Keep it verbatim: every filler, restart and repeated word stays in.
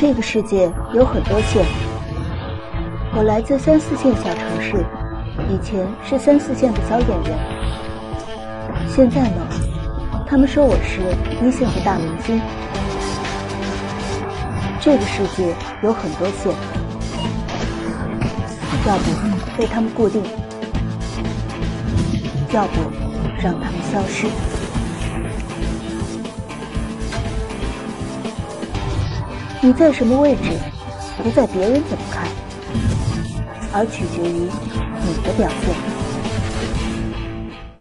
这个世界有很多线，我来自三四线小城市，以前是三四线的小演员，现在呢，他们说我是一线的大明星。这个世界有很多线，要不被他们固定，要不让他们消失。你在什么位置，不在别人怎么看，而取决于你的表现。